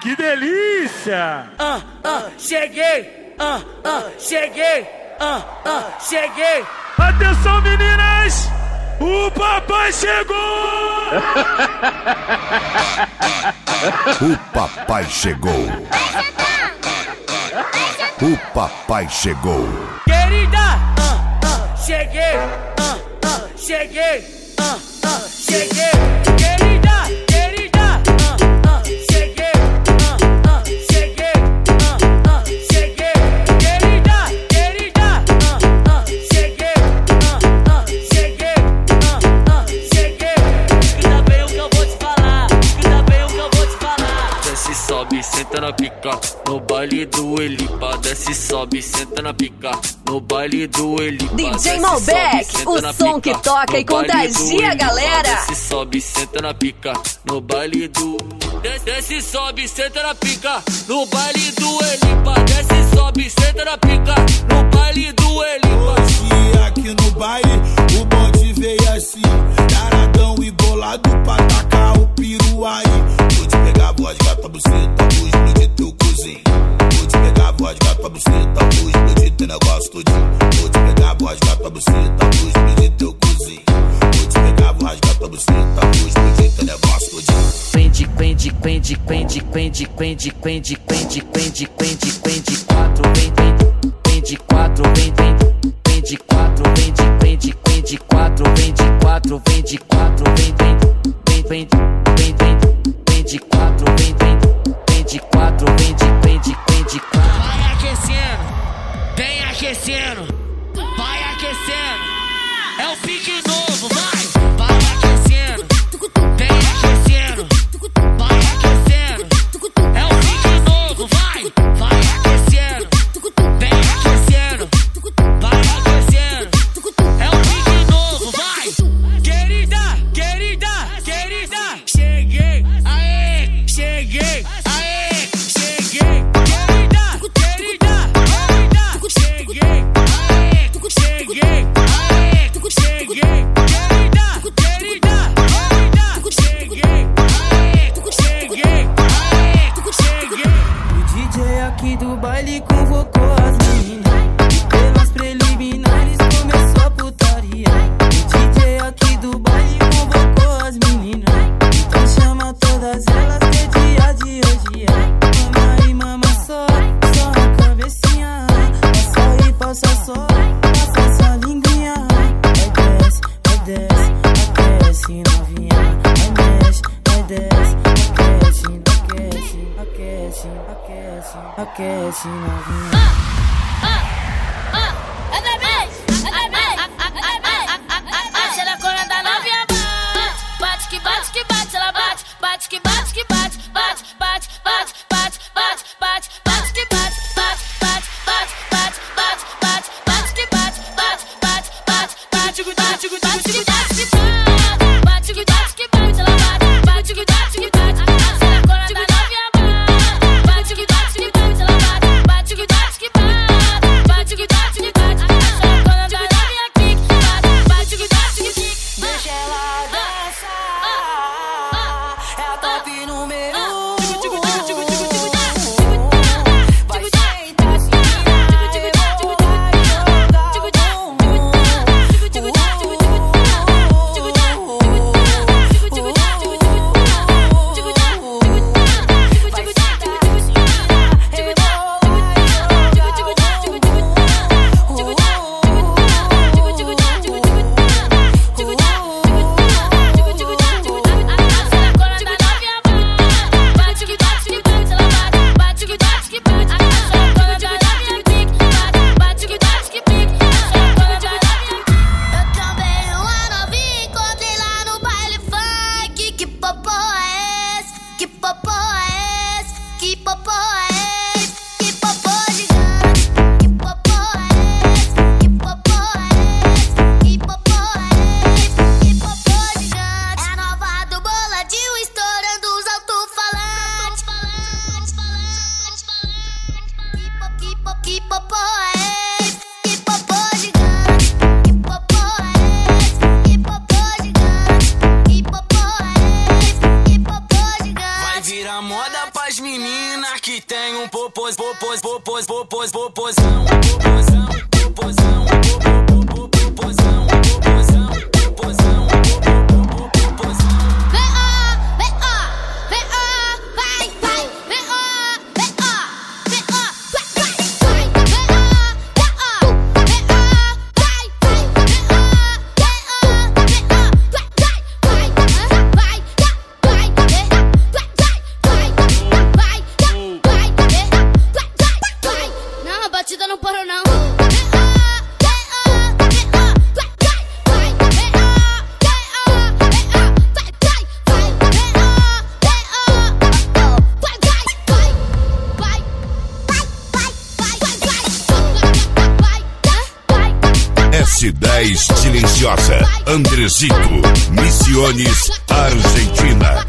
Que delícia! Cheguei, cheguei, cheguei. Atenção, meninas! O papai chegou! O papai chegou! O papai chegou! Querida, cheguei, cheguei, cheguei. Querida, querida, cheguei, cheguei, cheguei. Querida, querida, cheguei, cheguei, cheguei. Escuta bem o que eu vou te falar, escuta bem o que eu vou te falar. Desce, sobe, senta na pica, no baile do Elipa. Desce, sobe, senta na pica, no baile do Elipa. DJ Malbec, o som que toca e contagia a galera. Desce, sobe, senta na pica, no baile do... Desce, sobe, senta na pica, no baile do Elipa. Desce, sobe, senta na pica, no baile do Elipa. Hoje aqui no baile, o bonde veio assim, taradão e bolado pra tacar o piru aí. Vou te pegar, voz, gata, buceta, vou explodir teu cozinho. Vou te pegar, voz, gata, buceta, vou explodir teu negócio todinho. Vou te pegar, voz, gata, buceta, vou explodir teu cozinho. Vou te pegar, voz, gata, buceta, vou explodir teu negócio todinho. Quente, quente, quente, quente, quente, quente, quente, quente, quente, quente, quente, quatro, quente, quatro, quente, quatro, quente, quatro, quente, quatro, quente, quatro, quente, quatro, quente, quatro. Vai aquecendo, vem aquecendo, vai aquecendo. É o pique novo, vai aquecendo, vem aquecendo, vai aquecendo. É o pique novo, vai aquecendo, vem aquecendo, vai aquecendo. É o pique novo, vai. Querida, querida, querida, cheguei, aê, cheguei, aê, cheguei. Querida, querida, querida, cheguei, aê, cheguei, aê, cheguei. Querida, querida, querida, cheguei, aê, cheguei, aê, cheguei. O DJ aqui do baile convocou as meninas, pelas preliminares começou a putaria. O DJ aqui do baile convocou as meninas, então chama todas elas que é dia de hoje. Mama e mama só a cabecinha, passa e passa só, passa sua linguinha. Vai desce, aquece novinha. Vai mexe, vai desce, aquece, aquece novinha. A cona da novinha bate que bate que bate, ela bate, bate que bate que bate, bate, bate, bate, bate, bate, bate, bate que bate, bate, bate, bate, bate, bate, bate, bate que bate, bate, bate, bate, bate, bate que bate, bate que bate que bate, ela bate, bate que bate que bate. A cona da novinha bate que bate que bate, ela bate, bate que bate que bate. das meninas que tem um popozão. S10 Silenciosa, Andresito, Misiones, Argentina.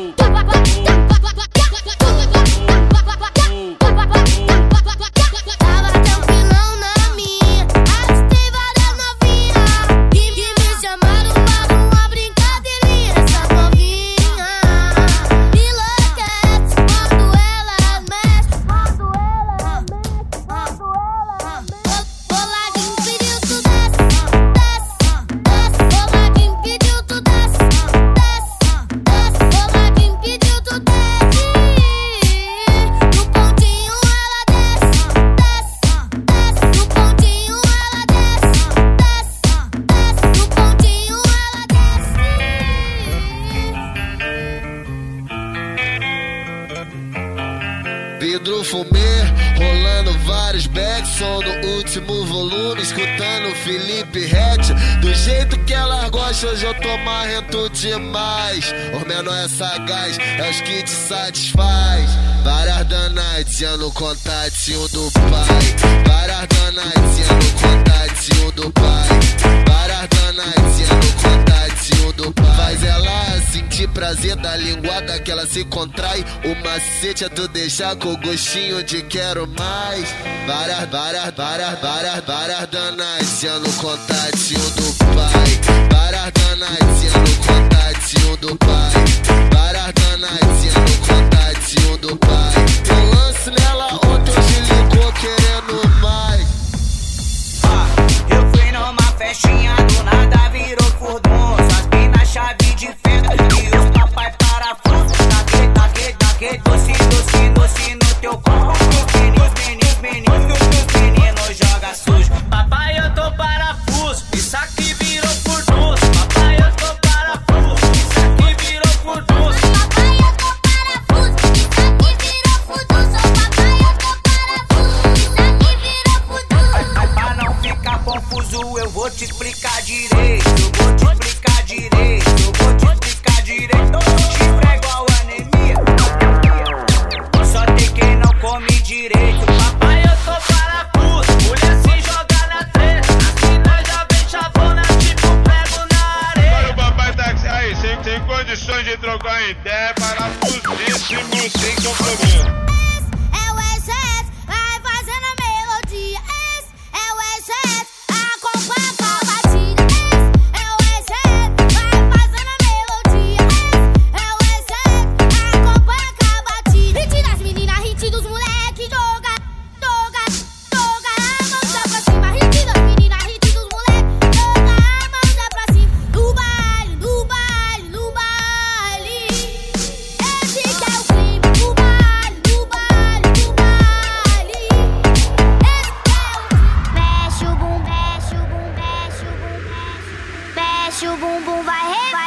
Vidro fumê, rolando vários backs, som no último volume, escutando Felipe Ret. Do jeito que elas gostam, hoje eu tô marrento demais. Os menor é sagaz, é os que te satisfaz. Várias danadinhas no contatinho do pai. Várias danadinhas no contatinho do pai. Várias danadinhas no contatinho do pai. Faz ela sentir prazer da linguada que ela se contrai. O macete é tu deixar com gostinho de quero mais. Várias danadinhas no contatinho do pai. Várias danadinhas no contatinho do pai. Várias danadinhas no contatinho do pai. Eu lance nela ontem, hoje ligou querendo mais. Eu fui numa festinha, do nada virou furdunço. As minas chave de fenda e os papai parafuso. Taquei doce no teu corpo. Os meninos joga sujo. Papai, eu tô parafuso, isso aqui virou furdunço. Papai, eu tô parafuso, isso aqui virou furdunço. Papai, eu tô parafuso, isso aqui virou furdunço. Papai, eu tô parafuso, isso aqui virou furdunço. Pra não ficar confuso, eu vou te explicar direito. Eu vou te explicar direito. Eu vou te explicar direito. Chifre é igual anemia. Só tem quem não come direito. Papai, eu tô parafuso, mulher se joga na treta. As minas já vem chavona, tipo prego na areia. Olha o papai táxi aí, sem condições de trocar ideia, parafusíssimo, sem compromisso. É o SS, vai fazendo a melodia. É o SS, acompanha com a batida. É o SS, vai fazendo a melodia. É o SS, acompanha com a batida. Hit das meninas, hit dos moleques, joga a mão já pra cima. Hit das meninas, hit dos moleques, joga a mão já pra cima. No baile, no baile, no baile. Esse que é o clima. No baile, no baile, no baile. Esse que é o clima. Mexe o bum, mexe o bum, mexe o bum, mexe o bumbum, vai rebolar.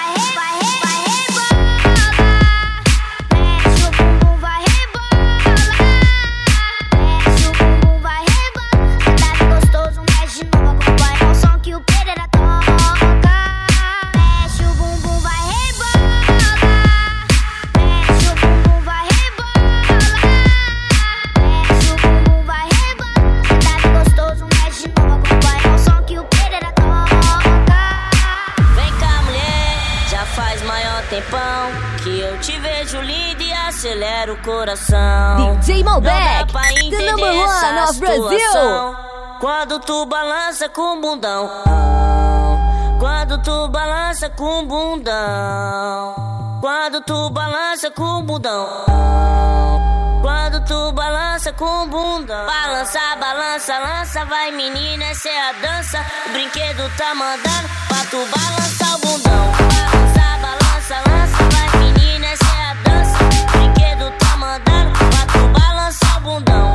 Mexe o bumbum, vai rebolar. Mexe o bumbum, vai rebolar. Tá gostoso, mexe de novo, acompanha o som que o Pereira toca. Mexe o bumbum, vai rebolar. Mexe o bumbum, vai rebolar. Mexe o bumbum, vai rebolar. Tá gostoso, mexe de novo, acompanha o som que o Pereira toca. Vem cá, mulher, já faz maior tempão que eu te vejo linda e acelera o coração. DJ Malbec, Não dá pra the entender number one essa of Brazil. situação. Quando tu balança com o bundão, quando tu balança com o bundão, Quando tu balança com o bundão, quando tu balança com o bundão. Balança, balança, lança, vai menina, essa é a dança. O brinquedo tá mandando pra tu balançar o bundão. Balança, balança, lança, vai menina, essa é a dança. O brinquedo tá mandando pra tu balançar o bundão.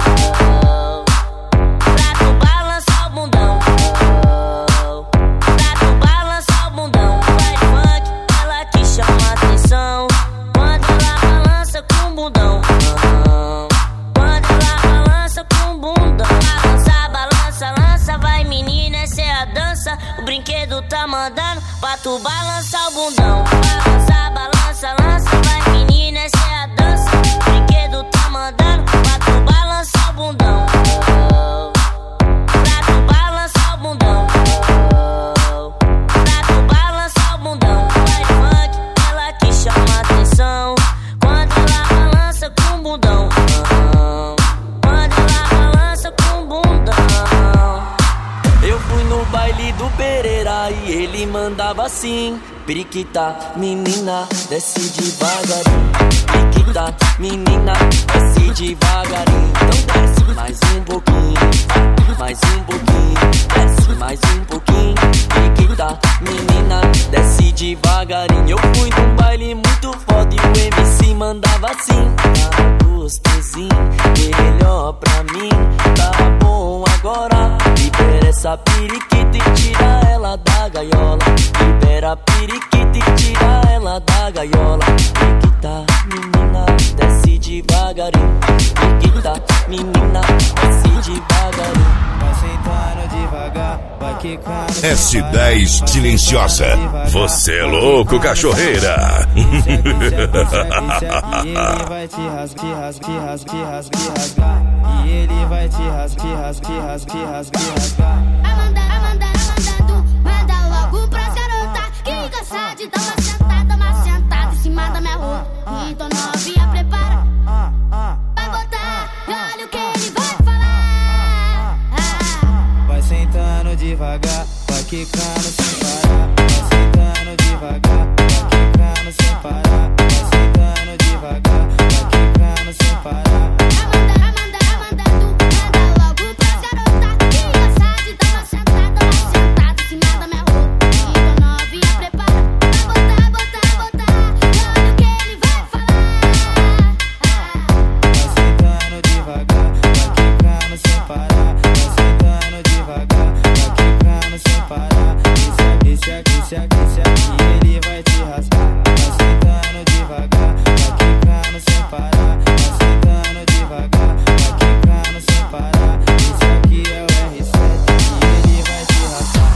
Pra tu balançar o bundão. Pra tu balançar o bundão. Vai funk, ela que chama atenção. Quando ela balança com o bundão. Quando ela balança com o bundão. Balança, balança, lança, vai menina, essa é a dança. O brinquedo tá mandando pra tu balançar o bundão. Balança, balança, lança, vai menina, essa é a dança. O brinquedo tá mandando pra tu balançar o bundão. Pra tu balançar o bundão. Pra tu balançar o bundão. Vai funk, ela que chama atenção. Quando ela balança com o bundão. Quando ela balança com o bundão. Eu fui no baile do Pereira e ele mandava assim: periquita, menina, desce devagarinho. Periquita, menina, desce devagarinho. Então desce mais um pouquinho, mais um pouquinho, desce mais um pouquinho. Periquita, menina, desce devagarinho. Eu fui num baile muito foda e o MC mandava assim: tá gostosinho, melhor pra mim, tá bom agora. Libera essa periquita e tira ela da gaiola. Libera a periquita e tira ela da gaiola. Periquita, menina, desce devagarinho. Periquita, menina, desce devagarinho. Vai sentando devagar, vai quicando. S10 silenciosa. Você é louco, cachorreira. E ele vai te rasgar, te rasgar. E ele vai te rasgar. Manda logo pras garotas que gosta de dar uma sentada em cima da minha roupa. Então novinha prepara, vai botar, e olha o que ele vai falar. Vai sentando devagar, vai quicando sem parar. Vai sentando devagar, vai quicando sem parar. Vai sentando devagar, vai quicando sem parar. E ele vai te rasgar. Vai sentando devagar, vai quicando sem parar. Vai sentando devagar, vai quicando sem parar. Esse aqui é o R7 e ele vai te rasgar.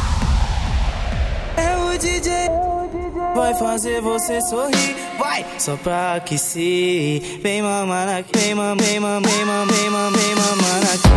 É o DJ, vai fazer você sorrir, vai, só pra aquecer. Vem mamar aqui, vem mamar aqui. Vem mamar aqui.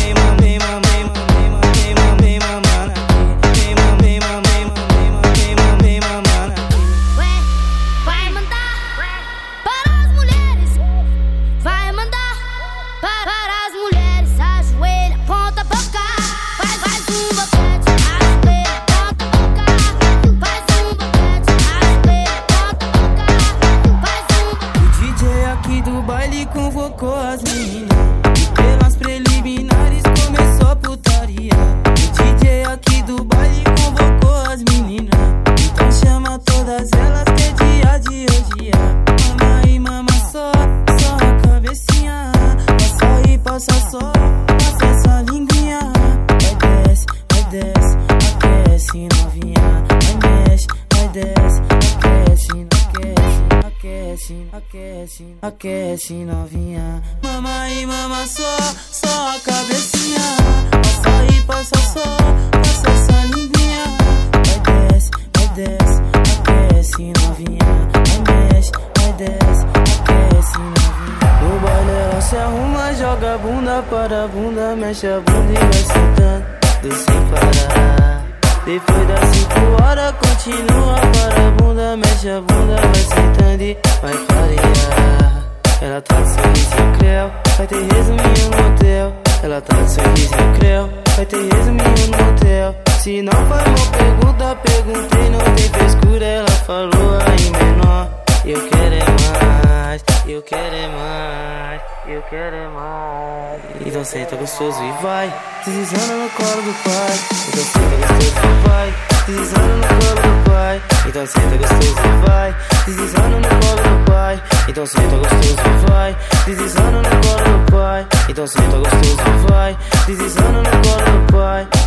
Convocou as meninas e pelas preliminares começou a putaria. O DJ aqui do baile convocou as meninas, então chama todas elas que é dia de hoje. Mama aí, mama só a cabecinha. Passa aí, passa só, passa essa linguinha. Vai desce, aquece novinha. Vai mexe, vai desce, aquece novinha. Mama aí, mama só a cabecinha. Passa aí, passa só, passa essa linguinha. Vai desce, aquece novinha. Vai mexe, vai desce, aquece novinha. No baile ela se arruma, joga a bunda para a bunda, mexe a bunda e vai sentando sem parar. Depois das 5 horas continua para a bunda, mexe a bunda, vai sentando e vai clarear. Ela tá de sorriso creu, vai ter resuminho no hotel. Ela tá de sorriso creu, vai ter resuminho no hotel. Se não foi uma pergunta, perguntei, não tem frescura. Ela falou aí menor, querer mais. Então senta gostoso e vai deslizando no colo do pai. Então senta gostoso e vai deslizando no colo do pai. Então senta gostoso e vai deslizando no colo do pai. Então senta gostoso e vai deslizando no colo do pai. Então senta gostoso e vai deslizando no colo do pai.